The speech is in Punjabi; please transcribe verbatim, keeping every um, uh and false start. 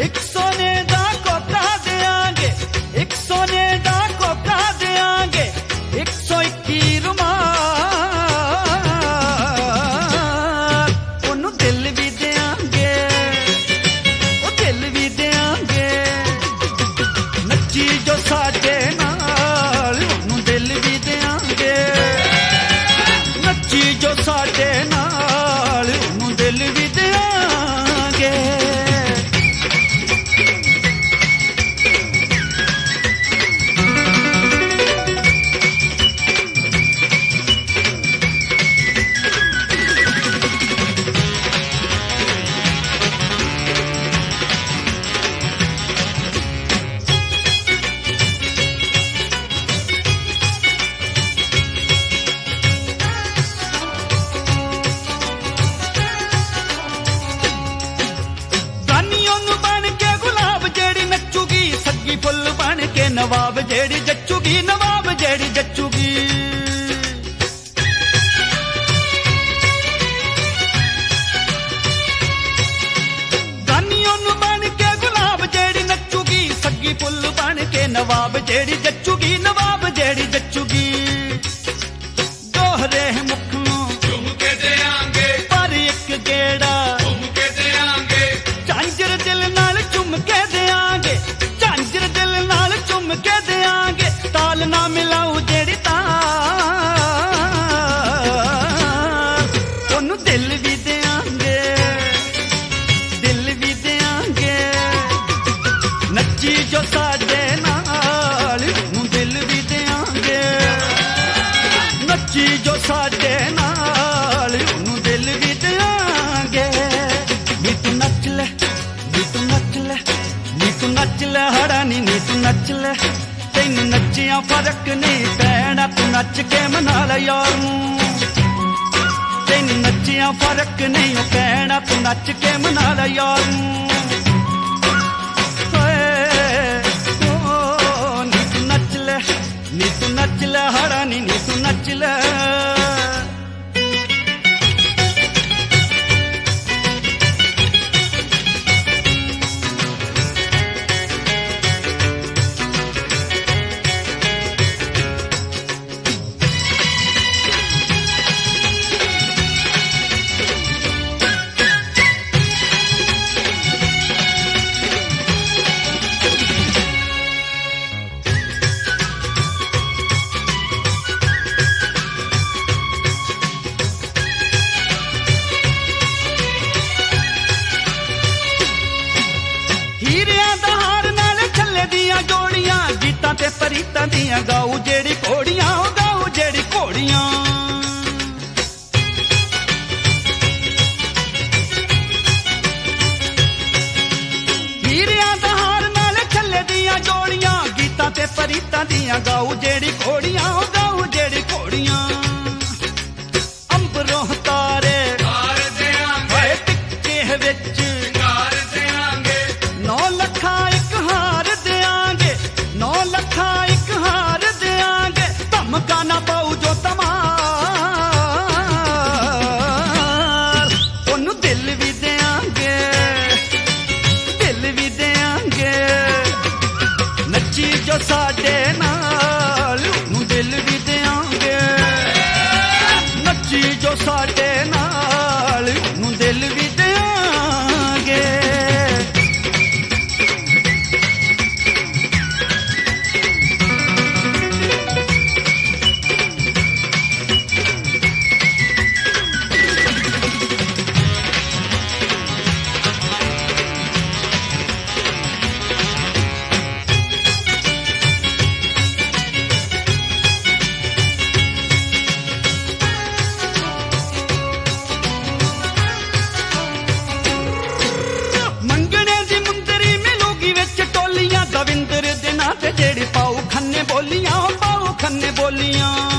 ਇੱਕ ਸੋਨੇ ਦਾ ਕੋਕਾ ਦਿਆਂਗੇ, ਇੱਕ ਸੋਨੇ ਦਾ ਕੋਕਾ ਦਿਆਂਗੇ, ਇੱਕ ਸੌ ਇੱਕੀ ਰੁਮਾਲ ਉਹਨੂੰ ਦਿਲ ਵੀ ਦਿਆਂਗੇ, ਉਹ ਦਿਲ ਵੀ ਦਿਆਂਗੇ। ਨੱਚੀ ਜੋ ਸਾਡੇ ਨਾਲ ਉਹਨੂੰ ਦਿਲ ਵੀ ਦਿਆਂਗੇ, ਨੱਚੀ ਜੋ ਸਾਡੇ ਨਾਲ ਉਹਨੂੰ ਦਿਲ ਵੀ ਦਿਆਂਗੇ। ਫੁੱਲ ਬਣ ਕੇ ਨਵਾਬ ਜਿਹੜੀ ਜੱਚੂਗੀ, ਨਵਾਬ ਜਿਹੜੀ ਜੱਚੂਗੀ। ਗਾਨੀ ਉਹਨੂੰ ਬਣ ਕੇ ਗੁਲਾਬ ਜਿਹੜੀ ਨੱਚੂਗੀ, ਸੱਗੀ ਫੁੱਲ ਬਣ ਕੇ ਨਵਾਬ ਜਿਹੜੀ ਜੱਚੂਗੀ, ਨਵਾਬ ਜਿਹੜੀ ਜੱਚੂਗੀ। ਦੋਹਰੇ ਮੁਖ ਨੂੰ ਚੁੰਮ ਕੇ ਦਿਆਂਗੇ, ਪਰ ਇੱਕ ਗੇੜਾ ਚੁੰਮ ਕੇ ਦਿਆਂਗੇ। ਝਾਂਜਰ ਦਿਲ ਨਾਲ ਚੁੰਮ ਕੇ ਦਿਆਂਗੇ, ਝਾਂਜਰ ਦਿਲ ਨਾਲ ਚੁੰਮ ਕੇ ਦਿਆਂਗੇ। ਤਾਲ ਨਾ ਮਿਲਾਉ ਜਿਹੜੀ ਤਾਲ ਉਹਨੂੰ ਦਿਲ ਵੀ ਦਿਆਂਗੇ, ਦਿਲ ਵੀ ਦਿਆਂਗੇ। ਨੱਚੀ ਜੋ ਸਾਡੇ ਨਾਲ ਉਹਨੂੰ ਦਿਲ ਵੀ ਦਿਆਂਗੇ, ਨੱਚੀ ਜੋ ਸਾਡੇ ਨਾਲ ਉਹਨੂੰ ਦਿਲ ਵੀ ਦਿਆਂਗੇ। ਨੀ ਤੂੰ ਨੱਚ ਲੈ, ਨੀ ਤੂੰ ਨੱਚ ਲੈ, ਨੀ ਤੂੰ ਨੱਚ ਲੈ ਹਰਾਨੀ, ਨੀ ਤੂੰ ਨੱਚ ਲੈ। ਤੈਨੂੰ ਨੱਚਿਆ ਫਰਕ ਨਹੀਂ ਪੈਣਾ, ਤੂੰ ਨੱਚ ਕੇ ਮਨਾ ਲੈ ਯਾਰ ਨੂੰ। ਤੈਨੂੰ ਨੱਚਿਆ ਫਰਕ ਨਹੀਂ ਪੈਣਾ, ਤੂੰ ਨੱਚ ਕੇ ਮਨਾ ਲੈ ਯਾਰ ਨੂੰ। ਓ ਨੀ ਤੂੰ ਨੱਚ ਲੈ, ਨੀ ਤੂੰ ਨੱਚ ਲੈ ਹਰਾਨੀ, ਨੀ ਤੂੰ ਨੱਚ ਲੈ। ਗੀਤਾਂ ਤੇ ਪਰੀਤਾਂ ਦੀਆਂ ਗਾਉ ਜਿਹੜੀ ਘੋੜੀਆਂ, ਉਹ ਗਾਉ ਜਿਹੜੀ ਘੋੜੀਆਂ। ਹੀਰਿਆਂ ਦਾ ਹਾਰ ਨਾਲ ਛੱਲੇ ਦੀਆਂ ਜੋੜੀਆਂ, ਗੀਤਾਂ ਤੇ ਪਰੀਤਾਂ ਦੀਆਂ ਗਾਉ ਜਿਹੜੀ ਘੋੜੀਆਂ, ਉਹ ਗਾਉ ਜਿਹੜੀ ਘੋੜੀਆਂ। ਅੰਬਰੋਂ ਤਾਰੇ ਤਾਰ ਦਿਆਂਗੇ, ਟਿੱਕੇ ਵਿੱਚ ਸ਼ਿੰਗਾਰ ਦਿਆਂਗੇ। ਨੌ ਲੱਖਾਂ ਇੱਕ ਹਾਰ ਦਿਆਂਗੇ, ਨੌ ਲੱਖਾਂ ਇੱਕ ਹਾਰ ਦਿਆਂਗੇ। ਧਮਕਾ ਨਾ ਪਾਉ ਜੋ ਧਮਾਲ ਉਹਨੂੰ ਦਿਲ ਵੀ ਦਿਆਂਗੇ, ਦਿਲ ਵੀ ਦਿਆਂਗੇ। ਨੱਚੀ ਜੋ ਸਾਡੇ ਨਾਲ ਉਹਨੂੰ ਦਿਲ ਵੀ ਦਿਆਂਗੇ, ਨੱਚੀ ਜੋ ਸਾਡੇ ਨਾਲ ਉਹਨੂੰ ਦਿਲ ਵੀ ਦਿਆਂਗੇ। ਦਵਿੰਦਰ ਦੇ ਨਾਂ ਤੇ ਜਿਹੜੀ ਪਾਉ ਖੰਨੇ ਬੋਲੀਆਂ, ਪਾਉ ਖੰਨੇ ਬੋਲੀਆਂ।